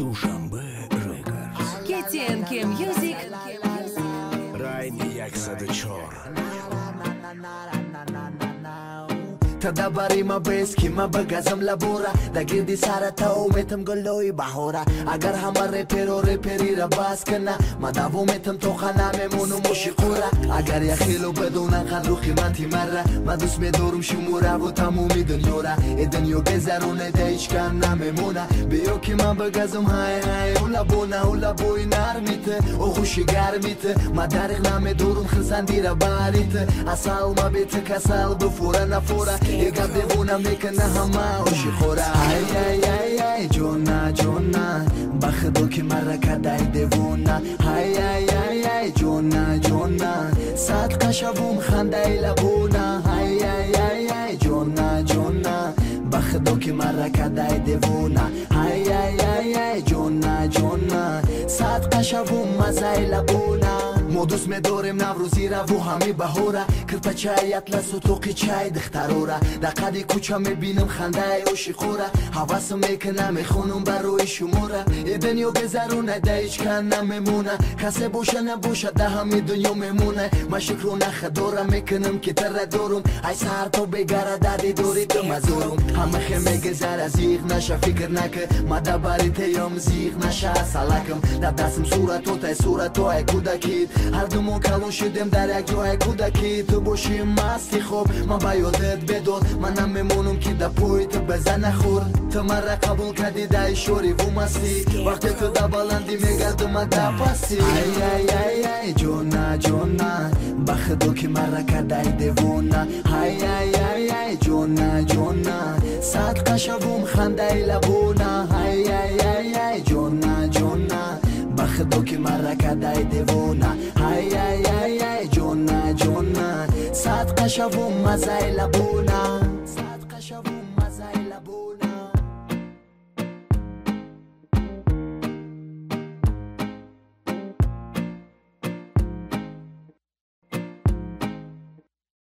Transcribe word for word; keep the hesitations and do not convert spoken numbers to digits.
Душанбе Рекордс. Кетенки Мьюзик. Райні як садочор. Tada barima beski ma bagazam labora da girdi sarata o metam goloi bahora agar hamar repero reperi ra bas kana ma davo metam to khana memunu mushiqura agar yakhilu beduna qadru qimati marra ma dus medorum shumura vo tamumi dunyora eden yo gezarune da hich kan namemuna beyo ki ma bagazam hay hay ula bona ula boy narmite o khushi garmite ma darigh namedorum khizandira barite asal ma bet kasal bufura nafura Ega devuna mekana hama oshi khora ay ay ay ay jona jona bakhdo ki mara kadai devuna ay ay ay ay jona jona sad qashavum khandai labuna ay ay ay ay jona jona bakhdo ki mara kadai devuna ay ay ay ay jona jona sad qashavum mazai labuna مودوس مدارم نوروزی را و همی بهورا کرپا چای اطلس و توقی چای دخترورا در قدی کوچا میبینم خنده اوشی خورا حواسم میکنم میخونم بروی شمورا ای دنیا گذرونه ده ایچ کن نمیمونه کسی باشه نباشه ده همی دنیا میمونه ما شکرو نخه دارم میکنم که تر دارم ای سر تو بگره دادی دوری تو مزورم همه خیمه گذر از ایغ نشه فکر نکه ما دباری تیم زیغ نشه سلکم در دستم صورتو تای صورتو ای کودکید هر دومون کلون شدیم در یک جای کودکی تو باشی مستی خوب ما با یادت بداد منم میمونم که در پای تو بزن خور تو من را قبول کردی در شوری و مستی وقتی تو در بلندی میگردم در پسی ای ای ای ای جونا جونا بخدو که من را کردی دیوونا ای ای ای ای جونا جونا صد قشبم خنده لبونا ای ای ای ای جونا جونا بخدو که من را کردی دیوونا ای ای ای ای جونا جونا صد قشبم مزای لبونا